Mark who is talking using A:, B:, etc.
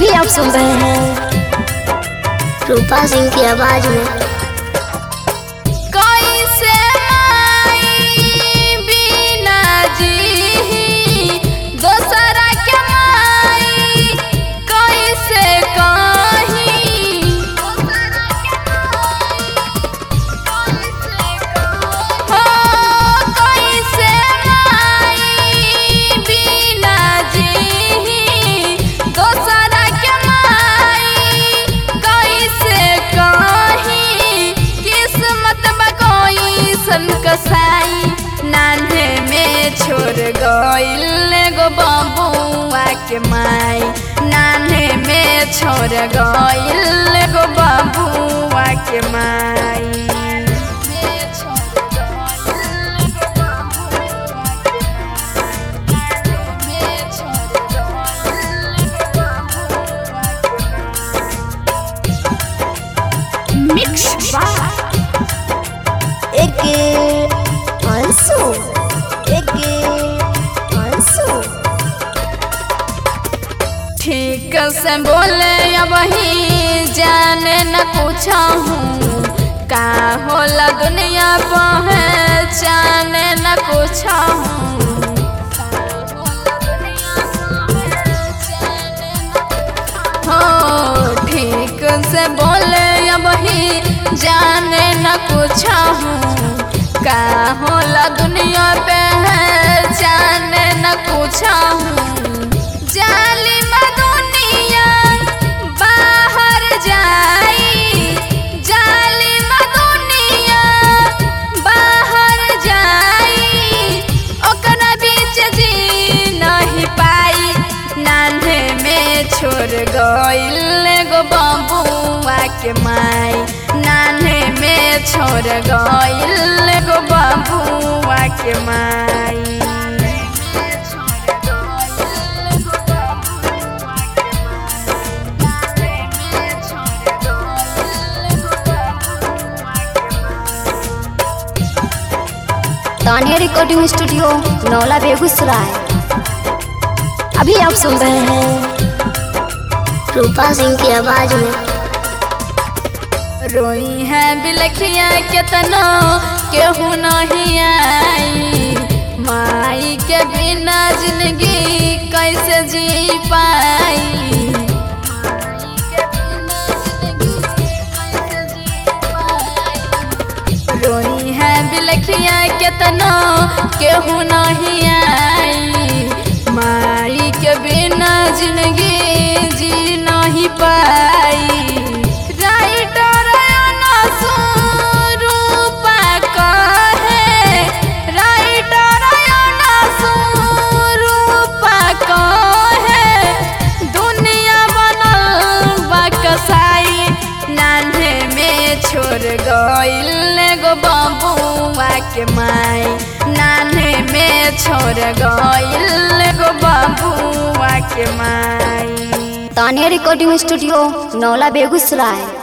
A: अभी आप सुन रहे हैं रूपा सिंह की आवाज में।
B: कैसे माई बिना जी दोसरा के माई कैसे कहीं हो, कैसे माई बिना जी दोसरा के माई कैसे कहीं किस्मत कोई सन कसाई नान्हे में छोड़ गइल एगो बबुआ के माई नान्हे में छोड़ गइल एगो बबुआ के माई।
A: मिक्स एक अंशु
B: ठीक से बोले अब ही जाने न कुछ हूँ का होला दुनिया पहचाने न कुछ हो, ठीक से बोले अब ही जाने न कुछ हूँ का होला दुनिया पहचाने न कुछ हूँ। जालिम दुनिया बाहर जाई, जालिम दुनिया बाहर जाई, ओकरा बीच जी नहीं पाई नान्हे में छोड़ गइल एगो बबुआ के माई नान्हे में छोड़ गइल एगो बबुआ के माई।
A: Tania recording studio Naula Begusarai. अभी आप सुन रहे हैं रूपा सिंह की आवाज में।
B: रोई है बिलखिया केतनो केहू नहीं आई, माई के बिना जिंदगी कैसे जी पाई। रोई है बिलखिया केतनो केहू नहीं आई, माई के बिना जिंदगी जी नहीं पाई। राइटर अनसु रूपा कहे, राइटर अनसु रूपा कहे, दुनिया बनल बा कसाई नान्हे में छोड़ गइल एगो बबुआ के माई नान्हे में छोड़ गइल एगो बबुआ के माई।
A: Tania recording studio Naula Begusarai.